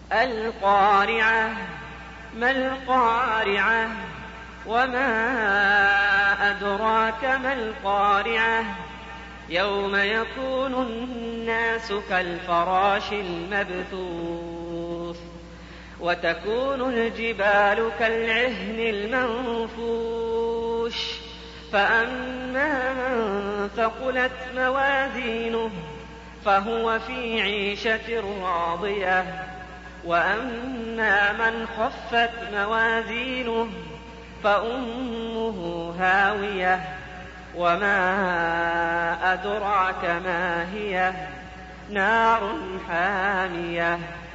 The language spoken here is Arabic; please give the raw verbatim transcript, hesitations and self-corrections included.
القارعة. ما القارعة؟ وما أدراك ما القارعة. يوم يكون الناس كالفراش المبثوث وتكون الجبال كالعهن المنفوش. فأما من ثقلت موازينه فهو في عيشة راضية، وأما من خفت موازينه فأمه هاوية. وما أدراك ما هي؟ نار حامية.